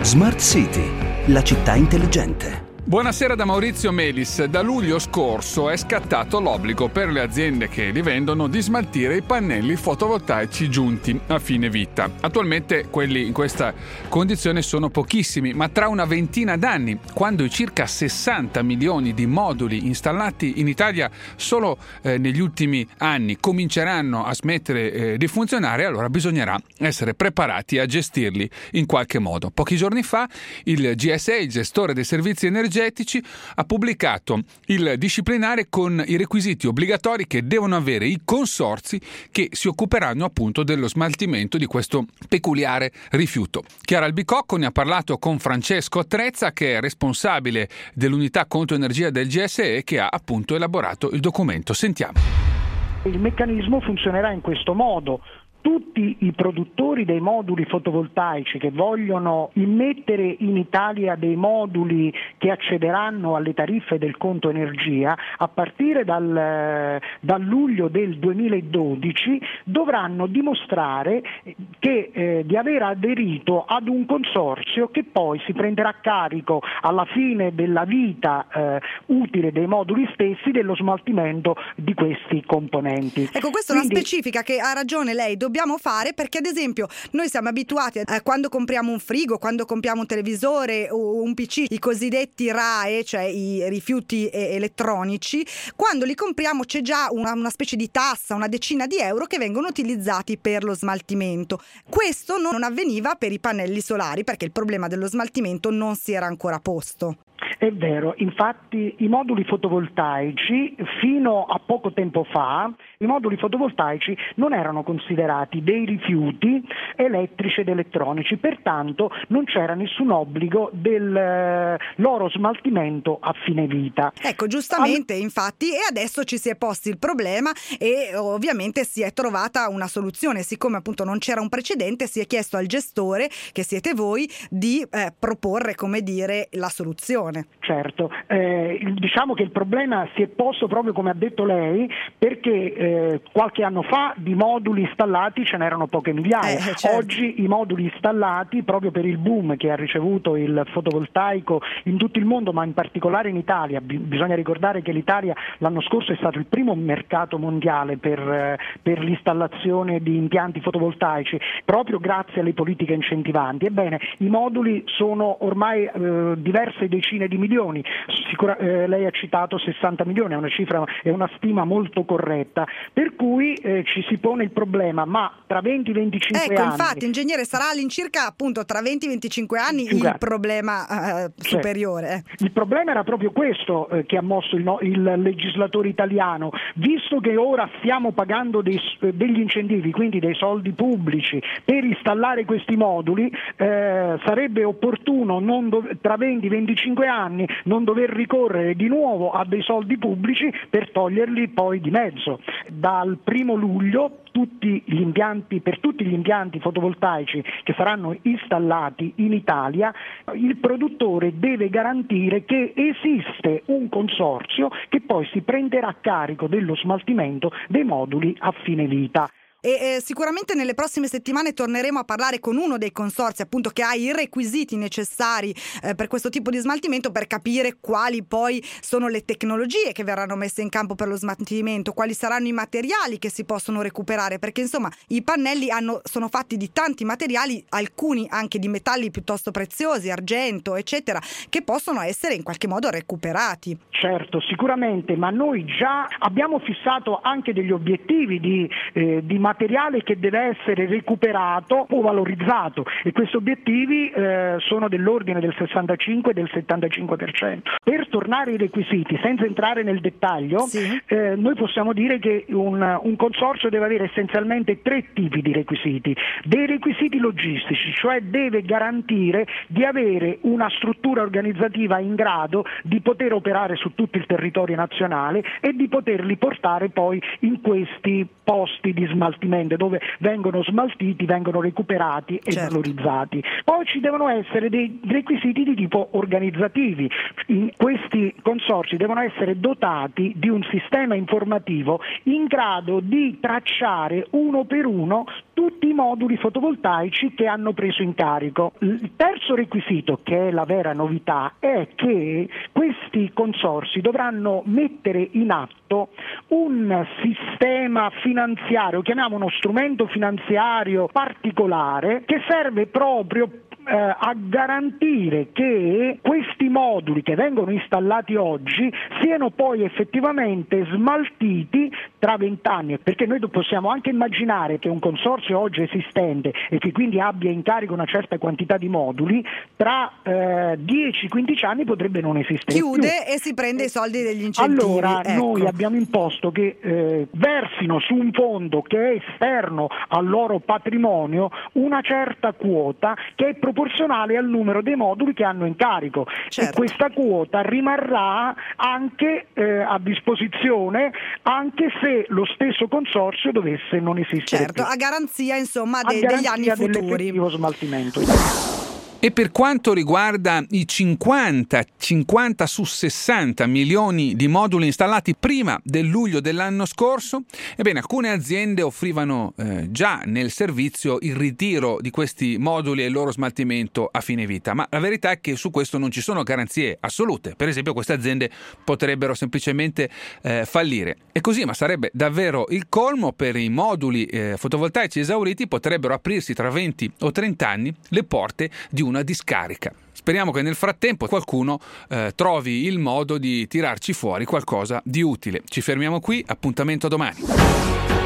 Smart City, la città intelligente. Buonasera da Maurizio Melis. Da luglio scorso è scattato l'obbligo per le aziende che li vendono di smaltire i pannelli fotovoltaici giunti a fine vita. Attualmente quelli in questa condizione sono pochissimi, ma tra una ventina d'anni, quando i circa 60 milioni di moduli installati in Italia solo negli ultimi anni cominceranno a smettere di funzionare, allora bisognerà essere preparati a gestirli in qualche modo. Pochi giorni fa il GSE, il gestore dei servizi energetici, ha pubblicato il disciplinare con i requisiti obbligatori che devono avere i consorzi che si occuperanno appunto dello smaltimento di questo peculiare rifiuto. Chiara Albicocco ne ha parlato con Francesco Trezza, che è responsabile dell'unità conto energia del GSE, che ha appunto elaborato il documento. Sentiamo. Il meccanismo funzionerà in questo modo. Tutti i produttori dei moduli fotovoltaici che vogliono immettere in Italia dei moduli che accederanno alle tariffe del conto energia a partire dal luglio del 2012 dovranno dimostrare di aver aderito ad un consorzio che poi si prenderà a carico alla fine della vita utile dei moduli stessi dello smaltimento di questi componenti. Ecco, questo non specifica, che ha ragione lei, dobbiamo fare, perché ad esempio noi siamo abituati a quando compriamo un frigo, quando compriamo un televisore o un PC, i cosiddetti RAEE, cioè i rifiuti elettronici, quando li compriamo c'è già una specie di tassa, una decina di euro che vengono utilizzati per lo smaltimento. Questo non avveniva per i pannelli solari, perché il problema dello smaltimento non si era ancora posto. È vero, infatti i moduli fotovoltaici fino a poco tempo fa, i moduli fotovoltaici non erano considerati dei rifiuti elettrici ed elettronici, pertanto non c'era nessun obbligo del loro smaltimento a fine vita. Ecco, giustamente, infatti, e adesso ci si è posti il problema e ovviamente si è trovata una soluzione. Siccome appunto non c'era un precedente, si è chiesto al gestore, che siete voi, di proporre, come dire, la soluzione. Certo, diciamo che il problema si è posto proprio come ha detto lei, perché qualche anno fa di moduli installati ce n'erano poche migliaia. Certo. Oggi i moduli installati, proprio per il boom che ha ricevuto il fotovoltaico in tutto il mondo, ma in particolare in Italia, bisogna ricordare che l'Italia l'anno scorso è stato il primo mercato mondiale per l'installazione di impianti fotovoltaici, proprio grazie alle politiche incentivanti. Ebbene, i moduli sono ormai diverse decine di milioni, lei ha citato 60 milioni, è una cifra, è una stima molto corretta, per cui ci si pone il problema, ma tra 20-25 anni... Ecco, infatti, ingegnere, sarà all'incirca appunto tra 20-25 anni il problema superiore. Il problema era proprio questo che ha mosso il legislatore italiano, visto che ora stiamo pagando degli incentivi, quindi dei soldi pubblici per installare questi moduli, sarebbe opportuno tra 20-25 anni non dover ricorrere di nuovo a dei soldi pubblici per toglierli poi di mezzo. Dal 1° luglio per tutti gli impianti fotovoltaici che saranno installati in Italia, il produttore deve garantire che esiste un consorzio che poi si prenderà a carico dello smaltimento dei moduli a fine vita. E sicuramente nelle prossime settimane torneremo a parlare con uno dei consorzi appunto che ha i requisiti necessari per questo tipo di smaltimento, per capire quali poi sono le tecnologie che verranno messe in campo per lo smaltimento, quali saranno i materiali che si possono recuperare, perché insomma i pannelli sono fatti di tanti materiali, alcuni anche di metalli piuttosto preziosi, argento eccetera, che possono essere in qualche modo recuperati. Certo, sicuramente, ma noi già abbiamo fissato anche degli obiettivi di materiale che deve essere recuperato o valorizzato, e questi obiettivi sono dell'ordine del 65 e del 75%. Per tornare ai requisiti, senza entrare nel dettaglio, noi possiamo dire che un consorzio deve avere essenzialmente 3 tipi di requisiti. Dei requisiti logistici, cioè deve garantire di avere una struttura organizzativa in grado di poter operare su tutto il territorio nazionale e di poterli portare poi in questi posti di smaltimento. smaltimento, dove vengono smaltiti, vengono recuperati e Certo. valorizzati. Poi ci devono essere dei requisiti di tipo organizzativi. Questi consorzi devono essere dotati di un sistema informativo in grado di tracciare uno per uno tutti i moduli fotovoltaici che hanno preso in carico. Il terzo requisito, che è la vera novità, è che questi consorzi dovranno mettere in atto un sistema finanziario, chiamiamo uno strumento finanziario particolare, che serve proprio a garantire che questi moduli che vengono installati oggi siano poi effettivamente smaltiti tra 20 anni, perché noi possiamo anche immaginare che un consorzio oggi esistente e che quindi abbia in carico una certa quantità di moduli, tra 10-15 anni potrebbe non esistere Chiude più. e si prende i soldi degli incentivi. Allora ecco. noi abbiamo imposto che versino su un fondo che è esterno al loro patrimonio una certa quota che è proporzionale al numero dei moduli che hanno in carico, Certo. e questa quota rimarrà anche a disposizione anche se lo stesso consorzio dovesse non esistere Certo, più. a garanzia insomma A degli anni garanzia futuri. dell'effettivo smaltimento. E per quanto riguarda i 50 su 60 milioni di moduli installati prima del luglio dell'anno scorso, ebbene alcune aziende offrivano già nel servizio il ritiro di questi moduli e il loro smaltimento a fine vita, ma la verità è che su questo non ci sono garanzie assolute. Per esempio queste aziende potrebbero semplicemente fallire. E così, ma sarebbe davvero il colmo. Per i moduli fotovoltaici esauriti potrebbero aprirsi tra 20 o 30 anni le porte di una discarica. Speriamo che nel frattempo qualcuno trovi il modo di tirarci fuori qualcosa di utile. Ci fermiamo qui, appuntamento domani.